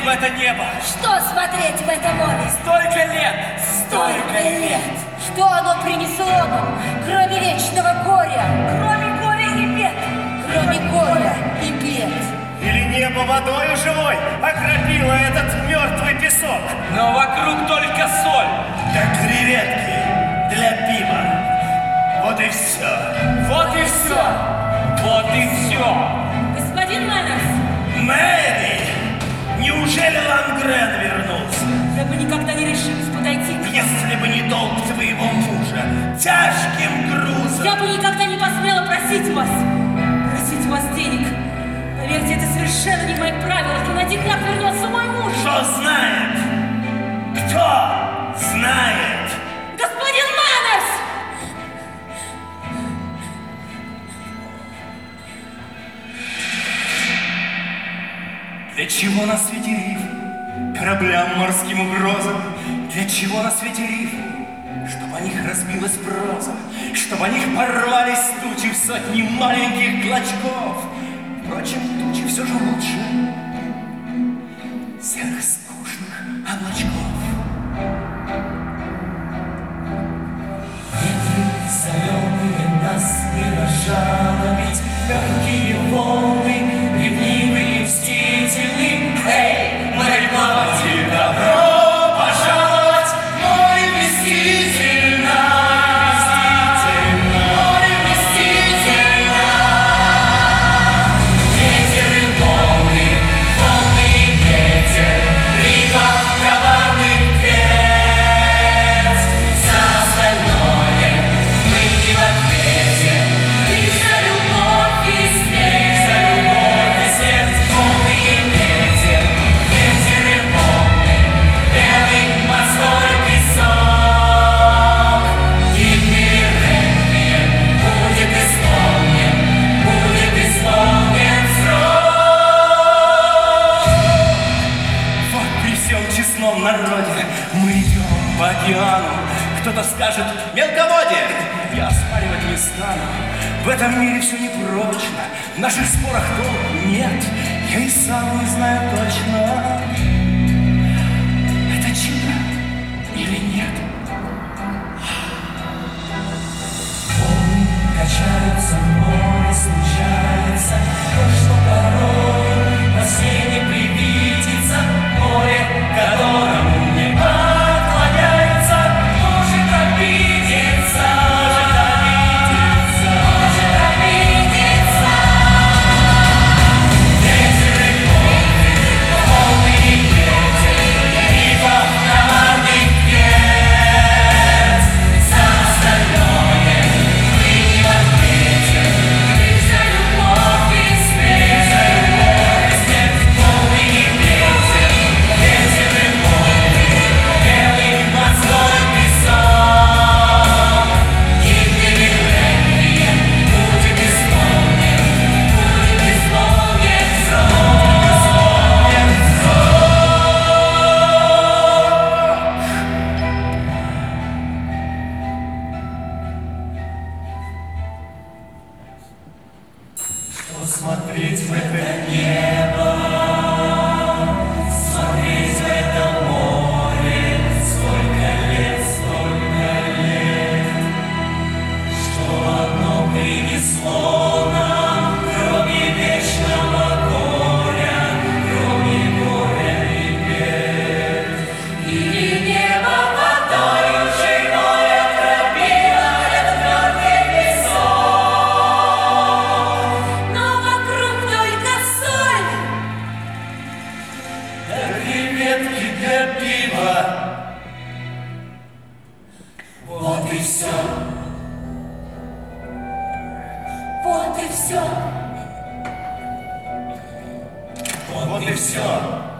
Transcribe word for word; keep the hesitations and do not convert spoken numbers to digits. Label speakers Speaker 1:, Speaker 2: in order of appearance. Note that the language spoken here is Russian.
Speaker 1: в это небо?
Speaker 2: Что смотреть в это море?
Speaker 1: Столько лет!
Speaker 2: Столько лет! Что оно принесло нам, кроме вечного горя? Кроме горя и бед! Кроме горя и бед!
Speaker 3: Или небо водою живой окропило этот мертвый песок?
Speaker 1: Но вокруг только соль.
Speaker 3: Да креветки для пива. Вот и все.
Speaker 1: Вот и все. Вот и все.
Speaker 2: Господин Маннерс!
Speaker 3: Мэри! Неужели Лангрен вернулся?
Speaker 2: Я бы никогда не решилась подойти к...
Speaker 3: Если бы не долг твоего мужа, тяжким грузом.
Speaker 2: Я бы никогда не посмела просить вас, просить у вас денег. Поверьте, это совершенно не мои правила, что на деньгах вернется мой муж.
Speaker 3: Кто знает? Кто знает?
Speaker 2: Господин Маннерс!
Speaker 3: Для чего на свете риф? Кораблям, морским угрозам. Для чего на свете риф? Чтобы о них разбилась проза, чтобы о них порвались тучи в сотни маленьких клочков. Впрочем, тучи все же лучше серых скучных облачков.
Speaker 4: Ветры соленые нас не разжалобить, легкие волны, ревнивые и мстительны. Эй, море плавайте, добро пожаловать, море вместительно, море вместительно. Ветер и волны, волны и ветер, река коварных пец. За остальное мы не в ответе, и за любовь и смерть, за любовь и смерть. Волны и ветер, ветер и волны, белый морской песок. Гибель реквием будет исполнен, будет исполнен срок.
Speaker 3: Вот при всем честном народе мы идем по океану. Кто-то скажет «мелководье». Я оспаривать не стану. В этом мире все непрочно, в наших спорах толку нет. Я и сам не знаю точно, это чудо или нет.
Speaker 4: Волны качаются, море случается, то, что порой во сне не привидится. Море, которому не поклоняется, может обидеться, может обидеться. Ветер и волны, волны и ветер, река коварных пец. За остальное мы не в ответе, и за любовь и смерть, за любовь и смерть. Волны и ветер, ветер и волны, белый морской песок. Гибель и реквием будет исполнен, будет исполнен срок, Что смотреть в это небо, смотреть в это море, сколько лет, столько лет, что одно принесло нам, кроме вечного горя, кроме горя и бед. Или небо водою живой окропило этот мертвый песок,
Speaker 2: Но вокруг только соль!
Speaker 4: да креветки для пива. Вот и все.
Speaker 2: Вот и все!
Speaker 4: Вот и все.